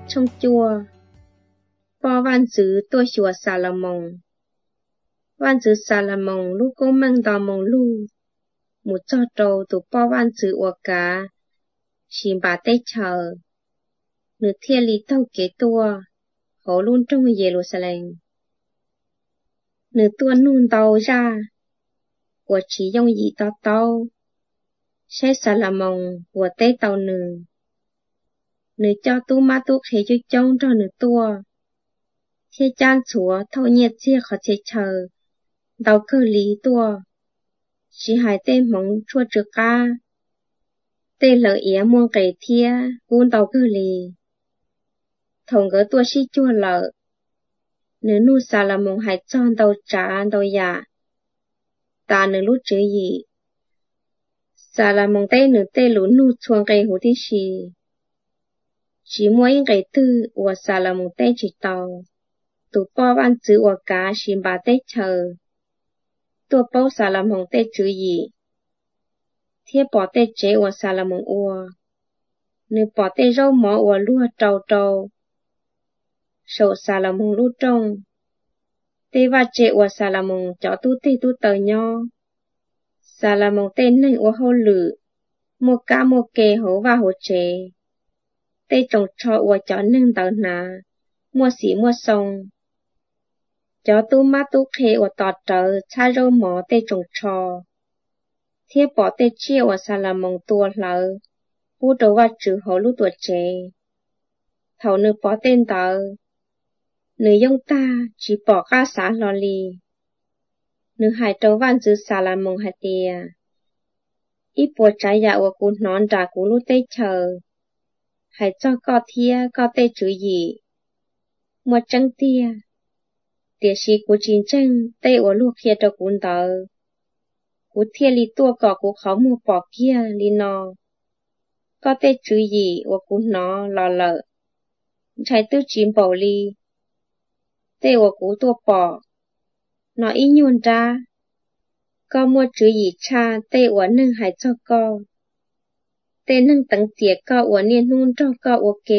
trong chùa. Bỏ văn chữ tôi chùa Salomon. Văn chữ Salomon lúc cô mang đào mong lưu. Một cho trâu tụ bỏ văn chữ ổ cá. Xin bà tế chờ. Nữ thiên lý tâu kế tua. Hổ luôn trong Jerusalem. Nữ tua nôn tàu ra. Của chỉ dòng dị tàu tàu. Sẽ Salomon của tế tàu nữ. Nữ cho tu ma tu khế cho trông cho nữ tua. Thế chan chúa thâu nhiệt chia khó chế chờ. Đào cơ lý tua. Chỉ hai tên mong chua trừ ca. Tên lợi ý muôn kể thia. Vốn đào cơ lý. Thông gỡ tua sĩ chua lợ. Nữ nụ Salomon hai chọn đào trả đào dạ. Ta nữ lúc chữ gì. Salomon tế nữ tế lũ nụ chuông gây hữu tí xì. Chỉ mua những cái tư của Salomon tế chỉ tàu. Tụ bỏ văn chữ của cá xin bà tế chờ. Tụ bỏ Salomon tế chữ gì. Thế bỏ tế chế của Salomon ua. Nữ bỏ tế rau mỏ của lúa trâu trâu. Sổ Salomon lũ trông. Tế và chế của Salomon cho tu tế tu tờ nho. Salomon tế nâng của hô lử. Một cá một kê hổ và hổ chế. Tế trồng cho của cho nâng tờ nà. Mua xỉ mua sông. Cho tu má tu khế của tọt trở cha rô mỏ tế trồng cho. Thế bỏ tế chia của Salomon tua lỡ. Bố đồ và trừ hổ lúc tuổi chế. Thầu nữ bỏ tên tờ. Nữ dông ta chỉ bỏ ca xã lò lì. Nữ hải trâu văn chữ Salomon hạt tìa. Ít bộ trái dạ của cụ nón trả cụ lúc tế chờ. Hãy cho có thia có tế chữ gì. Một trăng tia. Tìa sĩ của chiến tranh tế của lúc kia cho cụ tờ. Cụ thia lý tua có cụ khó mua bỏ kia lý nó. Có tế chữ gì của cụ nó lò lợ. Trái tư chìm bầu ly. Tế của cụ tua bỏ. Nó ý nhuôn ra. Có mua chữ gì cha tế của nâng hãy cho co. Tế nâng tầng tỉa co của niên nôn cho co ok.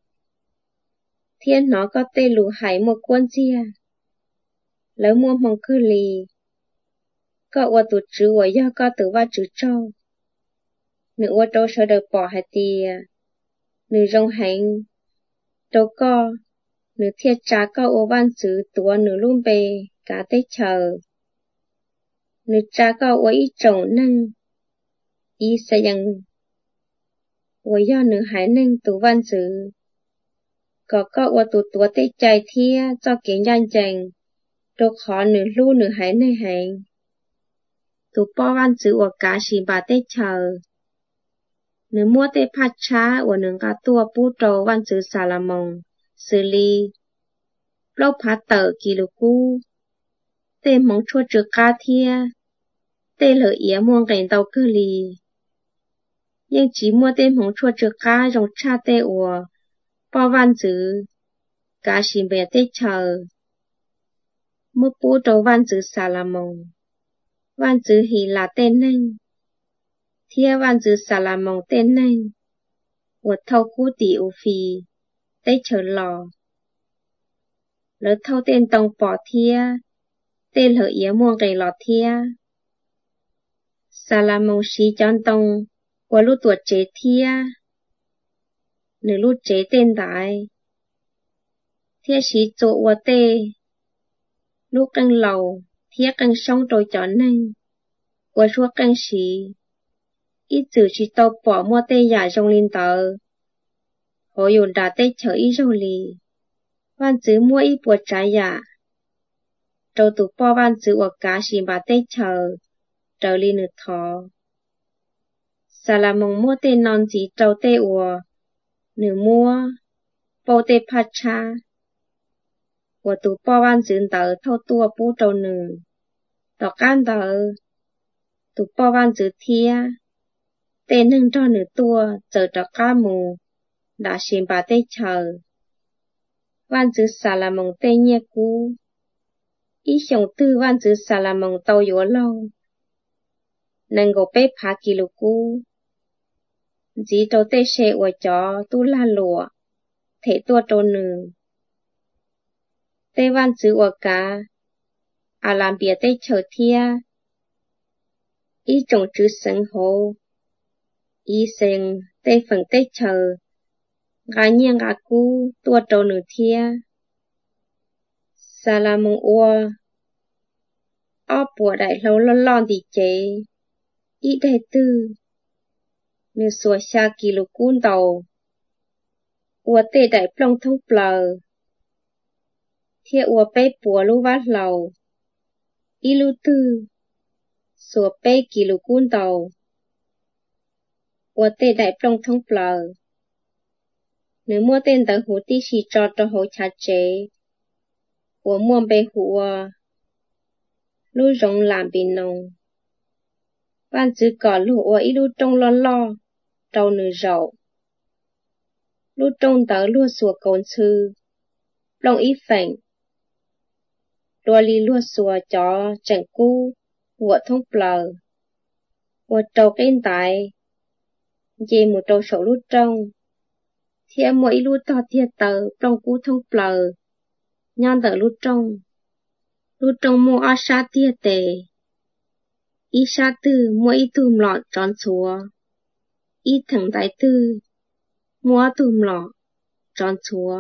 Thiên nó có tế lũ hãy một quân chia. Lấy mua mong cư lì. Có của tụt chữ của do có tử va chữ trâu. Nữ của trâu sợ được bỏ hãy tìa. Nữ rong hành. Trâu co. Nữ thiệt trả có của văn chữ tùa nữ luôn bề. Cả tế chờ. Nữ trả có của ý trồng nâng. Ý sẽ dần. Của do nữ hãy nâng tù văn chữ. Có của tụt tùa tế chạy thia cho kiến danh chành. Trâu khó nữ lưu nữ hãy nơi hành. Tụ bỏ văn chữ của cá xin bà tế chờ. Nữ mua tế phát trá của nữ cả tua bú trâu văn chữ Salomon. Xử lý. Lâu phát tờ kỳ lục cú. Tế mong chua trừ cá thia. Tế lỡ ý muôn gánh tàu cơ lì. Nhưng chỉ mua tế mong chua trừ cá rong cha tế ủa. Bỏ văn chữ. Cá xin bà tế chờ. Mua bú trâu văn chữ Salomon. Văn chữ hì là tên nâng. Thia văn chữ Salomon tên nâng. Của thâu cú tỷ ủ phì. Tế chờ lò. Lỡ thâu tên tông bỏ thia. Tế lỡ ý muôn gầy lò thia. Salomon xí chọn tông. Của lúc tuột chế thia. Nữ lúc chế tên đại. Thia xí chỗ của tê. Lúc căng lầu. Thia căng sông trôi chọn nâng. Của chua căng xí. Ít chữ chỉ tàu bỏ mua tê giả trong linh tờ. Hồ dồn đã tê chờ ý râu lì. Văn chữ mua ít buộc trái giả. Trâu tụ bỏ văn chữ của cá xin bà tê chờ. Trâu lì nữ thọ. Salomon mua tê non chỉ trâu tê ủa. Nữ mua. Bầu tê phát cha. Của tụ bỏ văn chữ tờ thâu tua bú trâu nữ. Tỏ can tờ. Tụ bỏ văn chữ thia. Tê nâng cho nữ tua chờ cho cá mù. Đã xin bà tê chờ. Văn chữ Salomon tê nhé cú. Ý xong tư văn chữ Salomon tàu dỗ lâu. Nâng gỗ bếp phá kì lục cú. Dĩ trâu tê xe ủa chó tu la lụa. thể tua trâu nữ. Tê văn chữ ua cá, à làm bìa tê chờ thia. Ý trồng chữ sân hồ, ý sinh tê phần tê chờ, gà nhiên gà cú tua trâu nữ thia. Sa la mong ua, ó bùa đại lâu lon đi chế, ý đề tư. Nếu xua xa kỳ lục cuốn đầu, ua tê đại plong thông plờ. Thia ua bê bùa lưu vát lầu, ý lưu tư, xua bê kỳ lục cuốn đầu. Ua tê đại plong thông plờ. Nếu mua tên tờ hú tí xì cho hỗ chá chế, ua mua bê hú lưu rộng làm bì nông. Văn chữ cỏ lưu ua ý lưu trông lo, trâu nữ rậu. Lưu trông tớ lưu xua côn sư, plong ý phảnh. Đua li lưu xua chó chẳng cú, ua thông plờ. Ua trâu kênh tài, dê một trâu sổ lưu trông. Thia mua ý lưu tỏ thia tờ, plong cú thông plờ. Nhon tờ lưu trông mua á xa tia tề. Ý xa tư mua ý tùm lọ tròn chúa. Ý thẳng đại tư mua tùm lọ tròn chúa.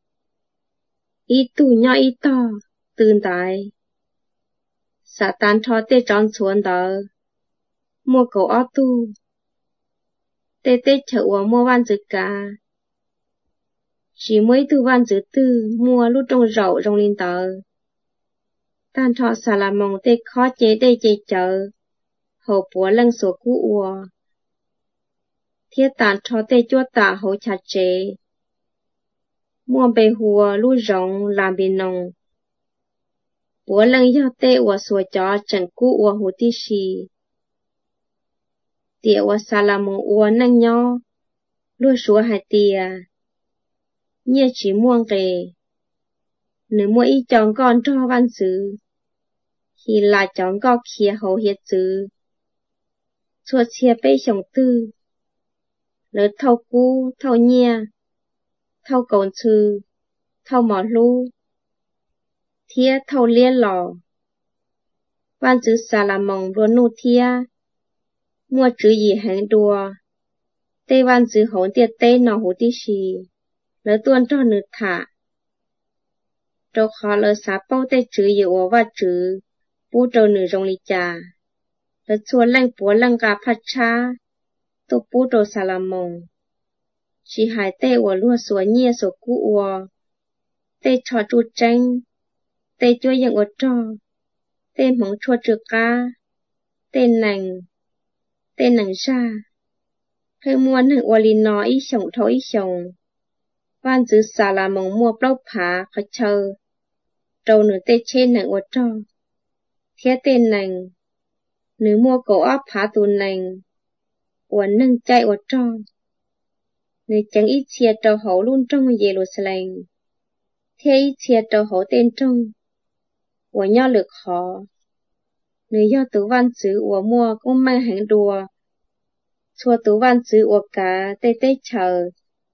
Ý tù nhỏ ý to tương đại. Xã tàn cho tê tròn chúa đó. Mua cầu ó tu. Tê tê chợ ua mua văn dư ca. Chỉ mới tu văn dư tư mua lúc trong rậu trong linh tờ. Tàn cho xà là mong tê khó chế tê chế chợ. Hậu búa lăng sổ cú ua. Thiết tàn cho tê chua tạ hậu chá chế. Mua bê hùa lưu rộng làm bì nông. Búa lăng do tê ua sủa chó chẳng cú ua hù tí xì. Tìa ua xà là mong ua nâng nhó. Lưu sủa hài tìa. Nhia chỉ muông kề. Nếu mua ý chóng con cho văn dư. Thì là chóng gọc khía hậu hiệt dư. Chua chia bê chồng tư. Lỡ thâu cú, thâu nhia. Thâu cổng chư. Thâu mỏ lưu. Thia thâu liên lò. Văn chữ xà là mong luôn nụ thia. Mua chữ gì hãng đùa. Tê văn chữ hỗn tiệt tê nọ hú tí xì. Lỡ tuôn cho nữ thả. Trâu khó lỡ xá bao tê chữ gì ổ và chữ. Bú trâu nữ rong lý chà. Lỡ chua lăng búa lăng gà phát cha. Tô bú trâu xà là mong. Chỉ hải tê ổ lua xua nhia sổ cú ổ. Tê cho chú tranh. Tê chua yang ổ trò. Tê mong chua trừ ca. Tê nành ra. Hơi mua nâng ổ lì nó ý xông thấu ý xông. Văn chữ xà là mong mua bốc phá khó chờ. Trâu nữ tê trên nâng ổ trò. Thiết tê nành. Nữ mua cổ áp phá tù nành. Ổ nâng chạy ổ trò. Nữ chẳng ít chia trâu hổ luôn trong Jerusalem. Thế ít chia trâu hổ tên trong. Ổ nhỏ lực khó. Nữ do tủ văn chữ ổ mua cũng mang hãng đùa. Chua tủ văn chữ ổ cá tê tê chờ.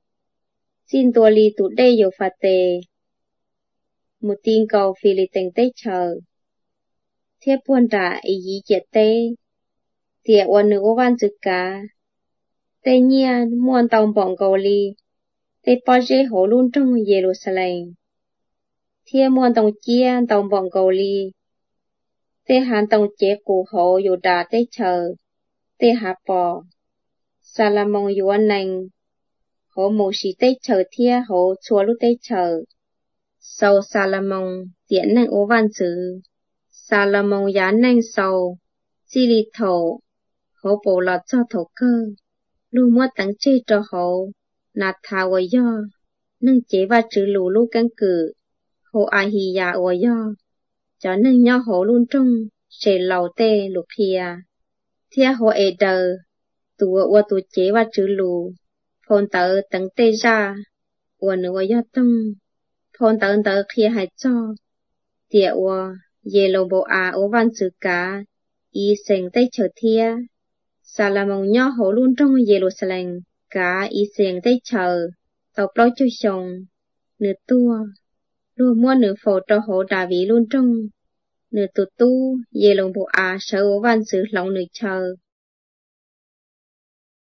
Xin tùa lì tủ đê dầu phá tê. Một tin cầu phì lì tình tê chờ. Thế buồn trả ý dĩ chết tê. Tìa ổ nữ ổ văn chữ cá. Tê nhiên muôn tông bọn cầu lì. Tê bó dê hổ luôn trong Jerusalem. Thế muôn tông chia tông bọn cầu lì. Tê hàn tông chế cụ hổ dù đá tê chờ. Tê hạ bò. Xà là mong dù anh nành. Hổ mù xì tê chờ thia hổ chua lúc tê chờ. Sầu xà là mong tiễn nành ố văn chữ. Xà là mong giá nành sầu. Chi lì thổ. Hổ bổ lọt cho thổ cơ. Lưu mua tắng chê cho hổ. Nạt thà ổ do. Nâng chế và chữ lù lưu căng cử. Hổ ai hì ya ổ do. Cho nâng nhỏ hổ luôn trong. Sẽ lầu tê lục hìa. Thia hổ ế đờ. Tùa ua tù chế và chữ lù. Phôn tớ tấn tê ra. Ua nữ ua do tông. Phôn tớ khía hãy cho. Tìa ua. Dê lô bộ à ua văn chữ cá. Ý xanh tê chờ thia. Xà là mong nhỏ hổ luôn trong Jerusalem. Cá ý xanh tê chờ. tàu ploi cho chồng, nửa tua, luôn mua nửa phổ cho hộ đà vị luôn trong, nửa tụ tu, về lòng bộ sở văn sự lòng nửa chờ.